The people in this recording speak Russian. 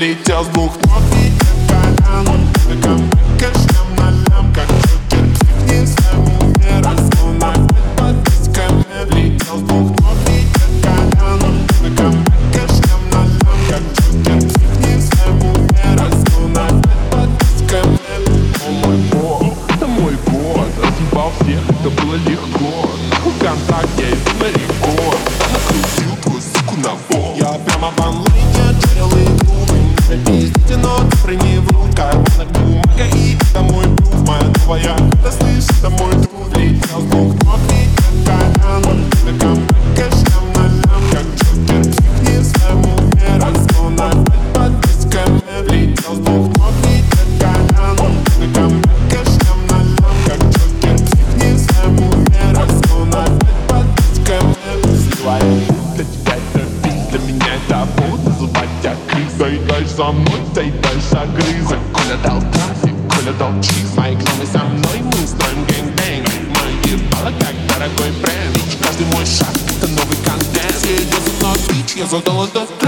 влетел с двух ног и колян. Кэшем на лям, как Джокер, психни в своем уме. Разгон опять под дисками. Влетел с двух ног и колян. Кэшем на лям, как Джокер, психни в своем уме. Разгон опять под дисками. О мой бог, это мой год. Разъебал всех, это было легко. Нахуй контакт, я иду на рекорд. Накрутил твою суку на пол. Я прямо в онлайне отжарил игру. Вы не пиздите, но ты прими в руку. Карманок бумага и это мой пруф. Моя новая, это слышь, это мой друг. Влетел с двух ног и колян. Кэшем на лям, как Джокер, психни в своем уме. Разгон опять под дисками. Влетел с двух ног и колян. Кэшем на лям, как Джокер, психни в своем уме. Разгон опять под дисками. Для тебя это бит, для меня это повод называть тебя крысой. Дай за мной, дай огрызок. Коля дал трафик, Коля дал чиз. Мои клоны со мной, мы строим гэнгбэнг. Мои ебало как дорогой бренд. Каждый мой шаг — это новый контент. Все идет за мной, бич, я задал этот